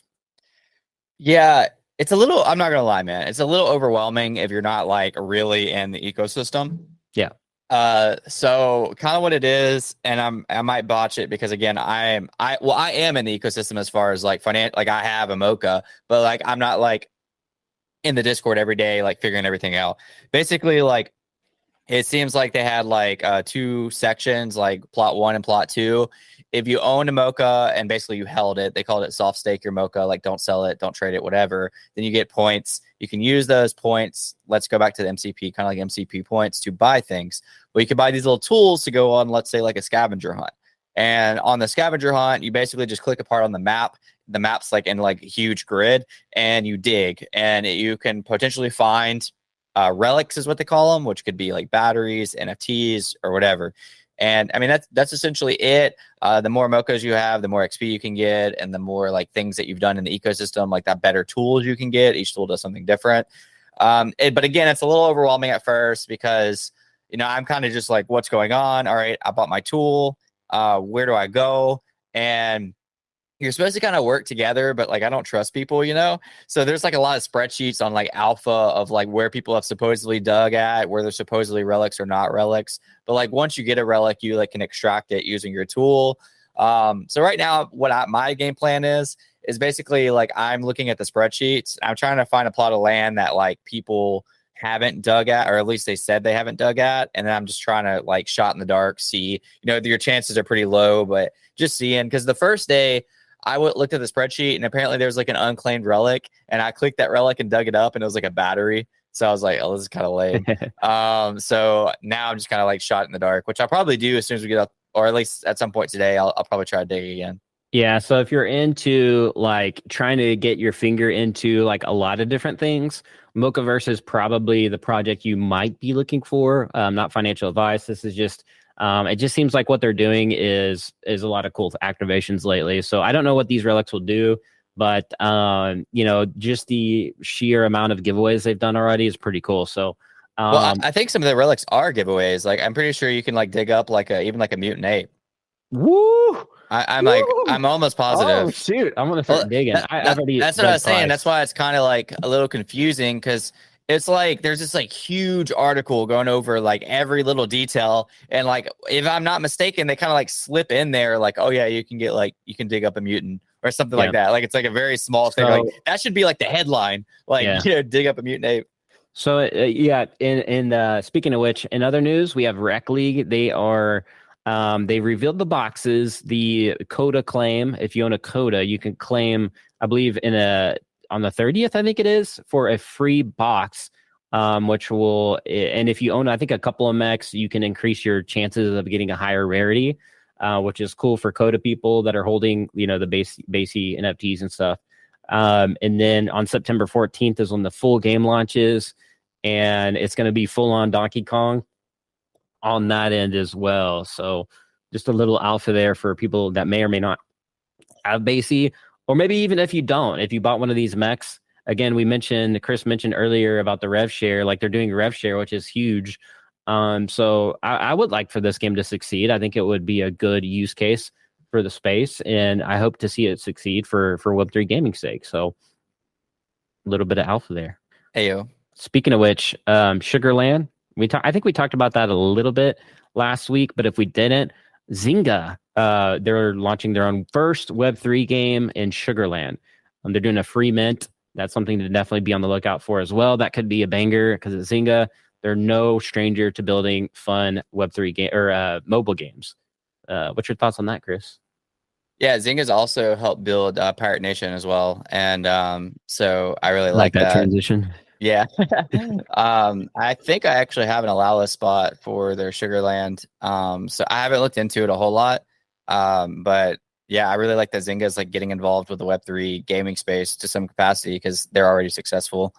Yeah, it's a little, I'm not gonna lie, man. It's a little overwhelming if you're not like really in the ecosystem. Yeah. Uh, so kind of what it is, and I'm I might botch it because again, I'm I well I am in the ecosystem as far as like finance, like I have a Mocha, but like I'm not like in the Discord every day, like figuring everything out. Basically, like it seems like they had like uh two sections, like plot one and plot two. If you owned a Mocha and basically you held it, they called it soft stake your Mocha, like don't sell it, don't trade it, whatever. Then you get points. You can use those points. Let's go back to the M C P, kind of like M C P points to buy things. Well, you can buy these little tools to go on, let's say, like a scavenger hunt. And on the scavenger hunt, you basically just click a part on the map. The map's like in like a huge grid, and you dig, and it, you can potentially find uh, relics, is what they call them, which could be like batteries, N F Ts, or whatever. And I mean, that's that's essentially it. Uh, the more Mochas you have, the more X P you can get, and the more like things that you've done in the ecosystem, like that better tools you can get. Each tool does something different. Um, it, but again, it's a little overwhelming at first because, you know, I'm kind of just like, what's going on? All right, I bought my tool. Uh, where do I go? And you're supposed to kind of work together, but like I don't trust people, you know? So there's like a lot of spreadsheets on like alpha of like where people have supposedly dug at, where there's supposedly relics or not relics. But like once you get a relic, you like can extract it using your tool. Um, so right now, what I, my game plan is, is basically like I'm looking at the spreadsheets. I'm trying to find a plot of land that like people haven't dug at, or at least they said they haven't dug at. And then I'm just trying to like shot in the dark, see, you know, your chances are pretty low, but just seeing, because the first day, I w- looked at the spreadsheet and apparently there's like an unclaimed relic, and I clicked that relic and dug it up, and it was like a battery. So I was like, oh, this is kind of lame. um, so now I'm just kind of like shot in the dark, which I'll probably do as soon as we get up, or at least at some point today, I'll, I'll probably try to dig again. Yeah. So if you're into like trying to get your finger into like a lot of different things, Mochaverse is probably the project you might be looking for. Um, not financial advice. This is just Um, it just seems like what they're doing is is a lot of cool activations lately. So I don't know what these relics will do, but um, you know, just the sheer amount of giveaways they've done already is pretty cool. So, um, well, I, I think some of the relics are giveaways. Like I'm pretty sure you can like dig up like a even like a mutant ape. Woo! I, I'm Woo! like I'm almost positive. Oh shoot! I'm gonna start Well, digging. that- I, that- I've already that's what I was dug saying. twice. That's why it's kind of like a little confusing because it's like there's this like huge article going over like every little detail, and like if I'm not mistaken, they kind of like slip in there like, oh yeah, you can get like you can dig up a mutant or something Yeah. like that. Like it's like a very small thing. So- Like that should be like the headline. Like Yeah. you know, dig up a mutant ape. So uh, yeah, in in uh, speaking of which, in other news, we have Rec League. They are um, they revealed the boxes. The Coda claim. If you own a Coda, you can claim, I believe, in a on the thirtieth, I think it is, for a free box. Um, which will, and if you own, I think, a couple of mechs, you can increase your chances of getting a higher rarity, uh, which is cool for Coda people that are holding, you know, the base basey N F Ts and stuff. Um, and then on September fourteenth is when the full game launches, and it's going to be full on Donkey Kong on that end as well. So just a little alpha there for people that may or may not have basey, or maybe even if you don't, if you bought one of these mechs. Again, we mentioned, Chris mentioned earlier about the rev share, like they're doing rev share, which is huge. Um, so I, I would like for this game to succeed. I think it would be a good use case for the space, and I hope to see it succeed for, for Web three gaming's sake. So a little bit of alpha there. Heyo. Speaking of which, um, Sugarland, we ta- I think we talked about that a little bit last week, but if we didn't, Zynga, uh, they're launching their own first Web three game in Sugarland. Um, they're doing a free mint. That's something to definitely be on the lookout for as well. That could be a banger because at Zynga, they're no stranger to building fun Web three game or uh, mobile games. Uh, what's your thoughts on that, Chris? Yeah, Zynga's also helped build uh, Pirate Nation as well, and um, so I really I like, like that, that transition. Yeah, um, I think I actually have an Alala spot for their Sugarland. Um, so I haven't looked into it a whole lot, um, but yeah, I really like that Zynga's like getting involved with the Web three gaming space to some capacity because they're already successful.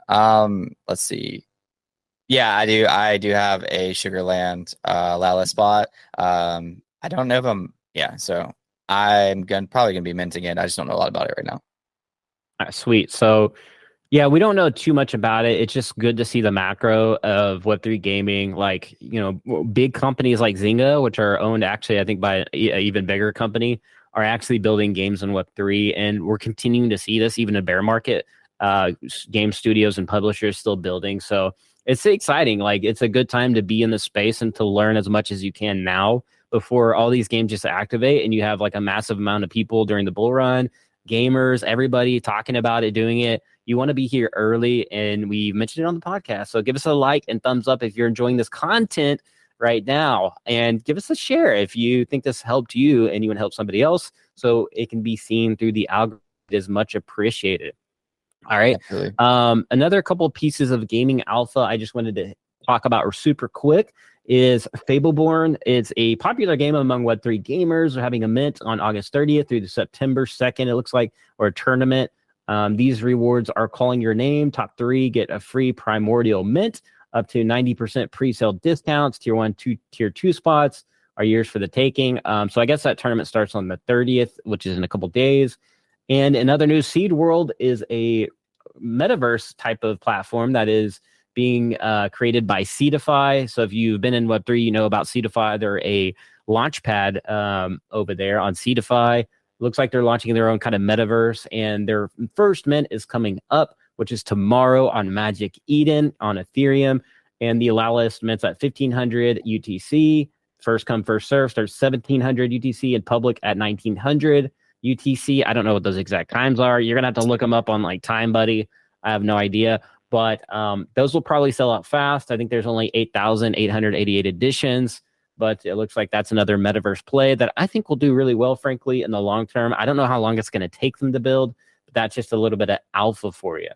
Um, let's see. Yeah, I do. I do have a Sugarland uh, Lala spot. Um, I don't know if I'm. Yeah, so I'm gonna probably gonna be minting it. I just don't know a lot about it right now. All right, sweet. So, yeah, we don't know too much about it. It's just good to see the macro of Web three gaming. Like, you know, big companies like Zynga, which are owned actually, I think, by an even bigger company, are actually building games in Web three. And we're continuing to see this even in bear market. Uh, game studios and publishers still building. So it's exciting. Like, it's a good time to be in the space and to learn as much as you can now before all these games just activate and you have like a massive amount of people during the bull run, gamers, everybody talking about it, doing it. You want to be here early, and we mentioned it on the podcast. So give us a like and thumbs up if you're enjoying this content right now, and give us a share if you think this helped you and you want to help somebody else so it can be seen through the algorithm. It is much appreciated. All right. Absolutely. Um, another couple of pieces of gaming alpha I just wanted to talk about super quick is Fableborn. It's a popular game among Web three gamers. They're having a mint on August thirtieth through to September second, it looks like, or a tournament. Um, these rewards are calling your name. Top three get a free primordial mint, up to ninety percent pre-sale discounts. Tier one, two, tier two spots are yours for the taking. Um, so I guess that tournament starts on the thirtieth, which is in a couple days. And in other news, Seed World is a metaverse type of platform that is being uh, created by Seedify. So if you've been in Web three, you know about Seedify. They're a launchpad um, over there on Seedify. Looks like they're launching their own kind of metaverse, and their first mint is coming up, which is tomorrow on Magic Eden on Ethereum. And the allow list mints at fifteen hundred U T C. First come, first serve. Starts seventeen hundred U T C, and public at nineteen hundred U T C. I don't know what those exact times are. You're going to have to look them up on like Time Buddy. I have no idea. But um, those will probably sell out fast. I think there's only eight thousand eight hundred eighty-eight editions. But it looks like that's another metaverse play that I think will do really well, frankly, in the long term. I don't know how long it's going to take them to build, but that's just a little bit of alpha for you.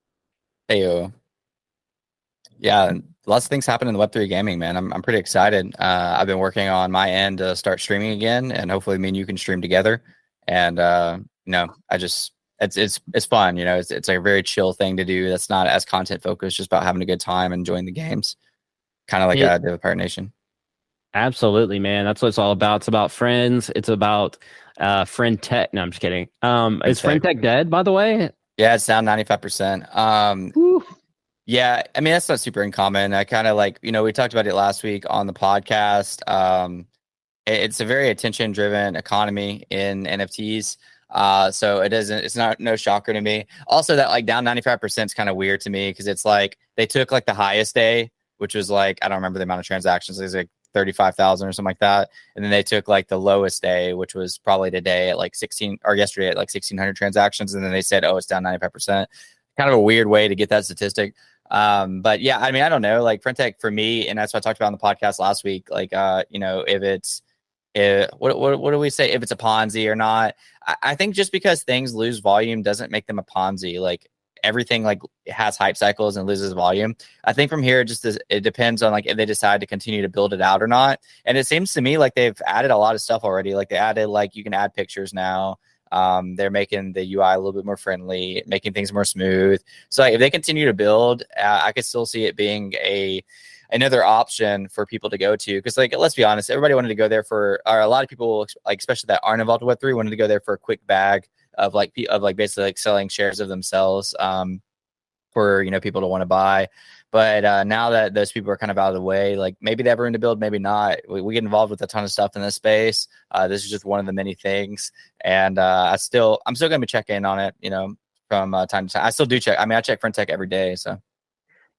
Heyo. Yeah, lots of things happen in the Web three gaming, man. I'm I'm pretty excited. Uh, I've been working on my end to start streaming again, and hopefully me and you can stream together. And uh, you know, I just it's it's it's fun. You know, it's it's a very chill thing to do. That's not as content focused, just about having a good time, enjoying the games, kind of like It- I did with Pirate Nation. Absolutely, man. That's what it's all about. It's about friends. It's about uh, friend tech. No, I'm just kidding. Um, Friend is friend tech dead, by the way? Yeah, it's down ninety-five percent. Um, Whew. yeah, I mean, that's not super uncommon. I kind of like, you know, we talked about it last week on the podcast. Um, it- it's a very attention driven economy in N F Ts. Uh, so it doesn't, it's not no shocker to me. Also, that like down ninety-five percent is kind of weird to me because it's like they took like the highest day, which was like, I don't remember the amount of transactions. It was like thirty-five thousand or something like that. And then they took like the lowest day, which was probably today at like sixteen or yesterday at like sixteen hundred transactions. And then they said, oh, it's down ninety-five percent. Kind of a weird way to get that statistic. Um, but yeah, I mean, I don't know, like FriendTech for me, and that's what I talked about on the podcast last week. Like, uh, you know, if it's, if, what, what, what do we say? If it's a Ponzi or not, I, I think just because things lose volume doesn't make them a Ponzi. Like, everything like has hype cycles and loses volume. I think from here, it just it depends on like if they decide to continue to build it out or not. And it seems to me like they've added a lot of stuff already. Like they added like you can add pictures now. Um, they're making the U I a little bit more friendly, making things more smooth. So like, if they continue to build, uh, I could still see it being a another option for people to go to. Because like let's be honest, everybody wanted to go there for, or a lot of people like especially that aren't involved with Web three wanted to go there for a quick bag of like of like basically like selling shares of themselves um for you know people to want to buy. But uh now that those people are kind of out of the way, like maybe they have room to build, maybe not. We, we get involved with a ton of stuff in this space. Uh this is just one of the many things, and uh I still I'm still gonna be checking in on it, you know, from uh, time to time. I still do check. I mean, I check FriendTech every day. So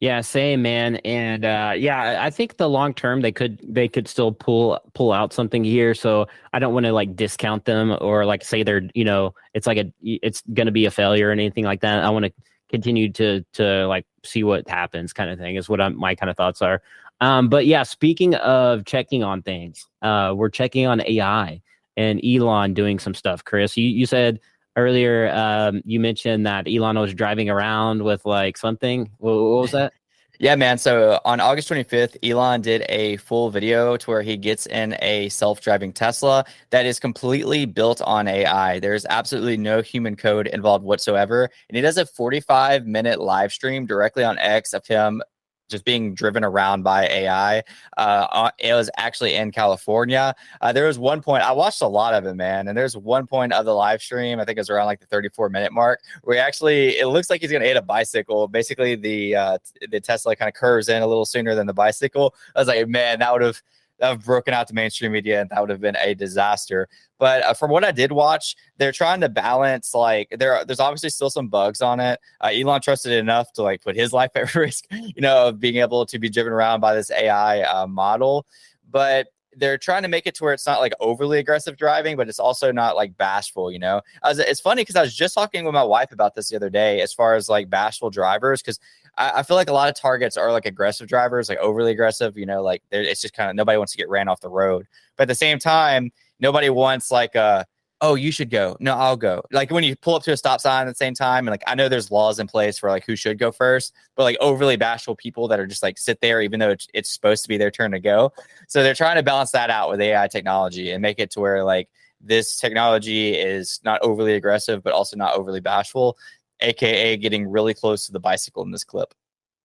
Yeah, same, man. And uh, yeah, I I think the long term they could they could still pull pull out something here. So I don't want to like discount them or like say they're, you know, it's like a it's going to be a failure or anything like that. I want to continue to to like see what happens, kind of thing is what I'm, my kind of thoughts are. Um, but yeah, speaking of checking on things, uh, we're checking on A I and Elon doing some stuff. Chris, you you said earlier, um, you mentioned that Elon was driving around with like something. What, what was that? Yeah, man. So on August twenty-fifth, Elon did a full video to where he gets in a self-driving Tesla that is completely built on A I. There's absolutely no human code involved whatsoever. And he does a forty-five minute live stream directly on X of him just being driven around by A I. Uh, it was actually in California. Uh, there was one point, I watched a lot of it, man. And there's one point of the live stream, I think it was around like the thirty-four minute mark, where he actually, it looks like he's going to hit a bicycle. Basically, the uh, the Tesla kind of curves in a little sooner than the bicycle. I was like, man, that would have that would have broken out to mainstream media, and that would have been a disaster. But uh, from what I did watch, they're trying to balance, like, there. There's obviously still some bugs on it. Uh, Elon trusted it enough to like put his life at risk, you know, of being able to be driven around by this A I uh, model. But they're trying to make it to where it's not like overly aggressive driving, but it's also not like bashful, you know. I was, it's funny because I was just talking with my wife about this the other day, as far as like bashful drivers, because I, I feel like a lot of targets are like aggressive drivers, like overly aggressive, you know, like it's just kind of, nobody wants to get ran off the road. But at the same time, nobody wants like a, oh, you should go. No, I'll go. Like when you pull up to a stop sign at the same time, and like I know there's laws in place for like who should go first, but like overly bashful people that are just like sit there even though it's, it's supposed to be their turn to go. So they're trying to balance that out with A I technology and make it to where like this technology is not overly aggressive, but also not overly bashful, aka getting really close to the bicycle in this clip.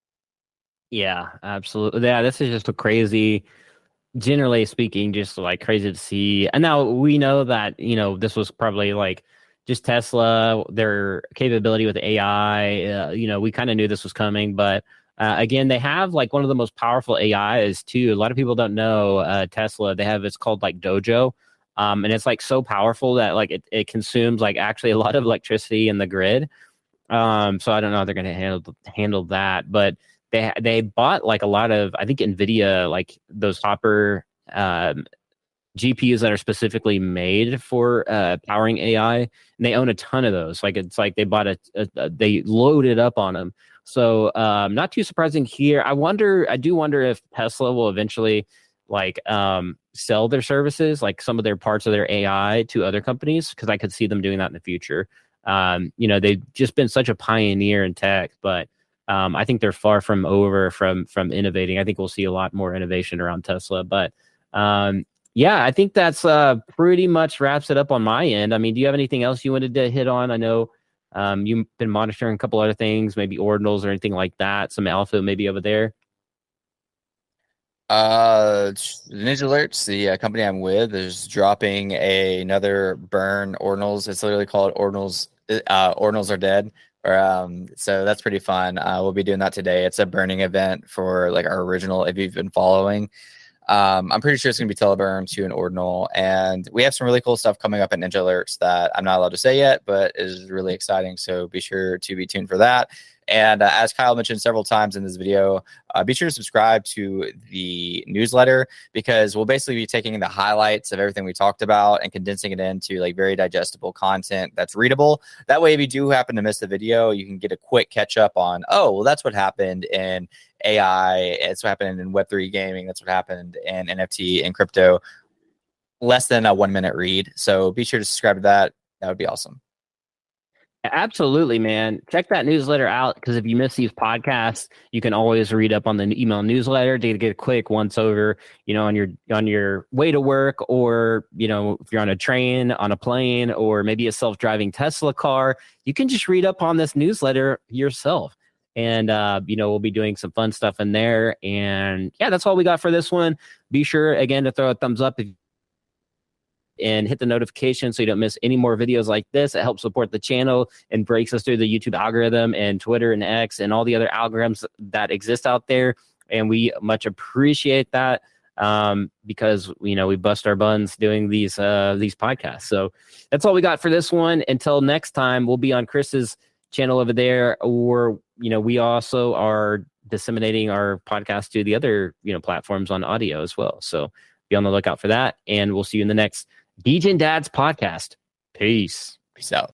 Yeah, absolutely. Yeah, this is just a crazy, generally speaking, just like crazy to see. And now we know that, you know, this was probably like just Tesla, their capability with A I. Uh, you know, we kind of knew this was coming, but uh, again, they have like one of the most powerful A Is too. A lot of people don't know uh, Tesla. They have, it's called like Dojo. Um, and it's like so powerful that like it, it consumes like actually a lot of electricity in the grid. Um, so I don't know how they're going to handle handle that, but they they bought like a lot of, I think NVIDIA, like those Hopper um, G P Us that are specifically made for uh, powering A I, and they own a ton of those. Like it's like they bought a, a, a they loaded up on them. So um, not too surprising here. I wonder, I do wonder if Tesla will eventually like um, sell their services, like some of their parts of their A I to other companies, because I could see them doing that in the future. Um, you know, they've just been such a pioneer in tech, but um, I think they're far from over from from innovating. I think we'll see a lot more innovation around Tesla. But um, yeah, I think that's uh, pretty much wraps it up on my end. I mean, do you have anything else you wanted to hit on? I know um, you've been monitoring a couple other things, maybe ordinals or anything like that. Some alpha maybe over there. Uh, Ninja Alerts, the uh, company I'm with, is dropping a, another burn ordinals. It's literally called ordinals. Uh, ordinals are dead. Or um, so that's pretty fun. Uh, we'll be doing that today. It's a burning event for like our original. If you've been following, um, I'm pretty sure it's gonna be Teleburn to an ordinal, and we have some really cool stuff coming up at Ninja Alerts that I'm not allowed to say yet, but is really exciting. So be sure to be tuned for that. And uh, as Kyle mentioned several times in this video, uh, be sure to subscribe to the newsletter, because we'll basically be taking the highlights of everything we talked about and condensing it into like very digestible content that's readable. That way, if you do happen to miss the video, you can get a quick catch up on, oh, well, that's what happened in A I. That's what happened in Web three gaming. That's what happened in N F T and crypto. Less than a one minute read. So be sure to subscribe to that. That would be awesome. Absolutely, man. Check that newsletter out, because if you miss these podcasts, you can always read up on the email newsletter to get a quick once over, you know, on your on your way to work, or, you know, if you're on a train, on a plane, or maybe a self-driving Tesla car, you can just read up on this newsletter yourself. And, uh, you know, we'll be doing some fun stuff in there. And yeah, that's all we got for this one. Be sure, again, to throw a thumbs up if and hit the notification so you don't miss any more videos like this. It helps support the channel and breaks us through the YouTube algorithm and Twitter and X and all the other algorithms that exist out there. And we much appreciate that, um, because, you know, we bust our buns doing these uh, these podcasts. So that's all we got for this one. Until next time, we'll be on Chris's channel over there, or, you know, we also are disseminating our podcast to the other, you know, platforms on audio as well. So be on the lookout for that. And we'll see you in the next D J and Dad's podcast. Peace. Peace out.